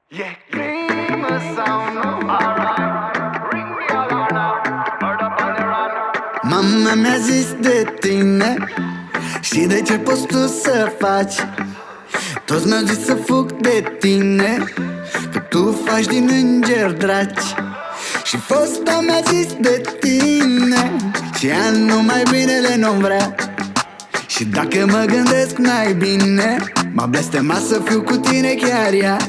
E crimă sau nu? Ring the alarm, murder on the run. Mama mi-a zis de tine și de ce poți tu să faci. Toți mi-au zis să fug de tine, că tu faci din înger draci. Și fosta mi-a zis de tine și ea numai binele nu-mi vrea. Și dacă mă gândesc mai bine, m-a blestemat să fiu cu tine chiar ea.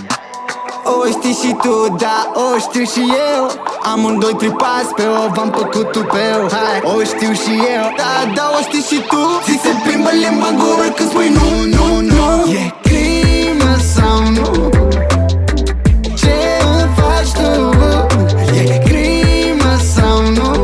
O știi și tu, da, o știu și eu. Amândoi tripați pe o v-am făcut tupeu. Hai, o știu și eu, da, o știi și tu. Ți se plimbă limba în gură când spui nu, nu, nu. E crimă sau nu? Ce îmi faci tu? E crimă sau nu?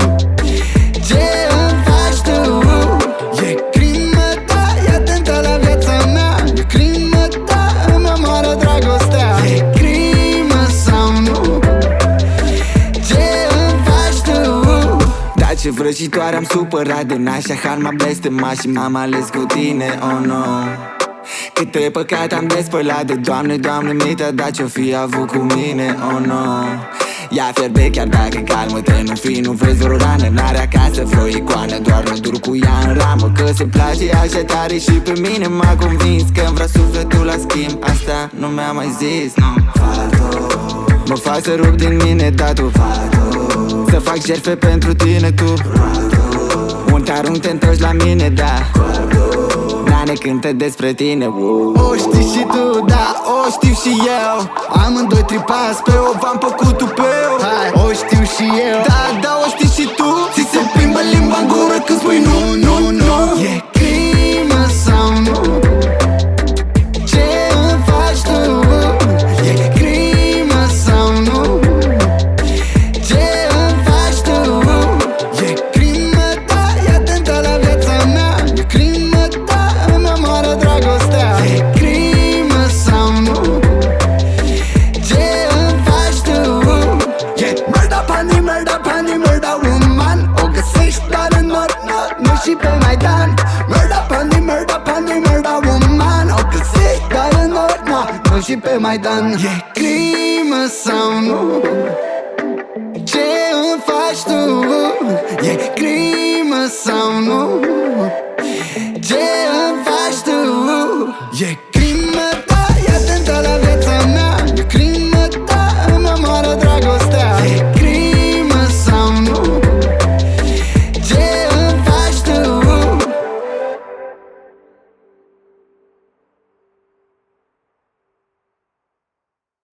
Ce îmi faci tu? E crimă, da, e atentă la viața mea. E crimă, da, îmi omoară dragostea. E crimă sau nu? Ce îmi faci tu? Da, ce vrăjitoare am supărat de nașa. Har m-a blestemat și m-am ales cu tine, oh no. Câte păcate am despălat de Doamne, Doamne, mi-te-a dat ce-o fi avut cu mine, oh no. Ea fierbe chiar dacă calmă-te, nu fi, nu vrei o rană. N-are acasă vreo icoană, doar mă dur cu ea în ramă. Că se place așa tare și pe mine m-a convins că-mi vrea sufletul la schimb. Asta nu mi-a mai zis, no. Fado, mă faci să rup din mine, da, tu Fado, să fac jertfe pentru tine, tu Rado, un te arunc, te întorci la mine, da Nane cântă despre tine, O știi și tu, da, o știu și eu. Amândoi tripați pe o v-am făcut tupeu. Hai, o știu și eu, da, o știi și tu. Ți se plimbă limba în gură când spui nu, nu, nu. E crimă sau nu? Ce îmi faci tu? E crimă sau nu? Ce îmi faci tu? E crimă, da, e atentă la viața mea. E crimă, da, îmi omoară dragostea. E crimă sau nu? Ce îmi faci tu? E murder pani, murder woman. O găsești doar în nord, nu și pe Maidan. Murder pani, murder woman. O găsești doar în nord, nu și pe Maidan. E crimă sau nu? Ce îmi faci tu? E crimă sau nu?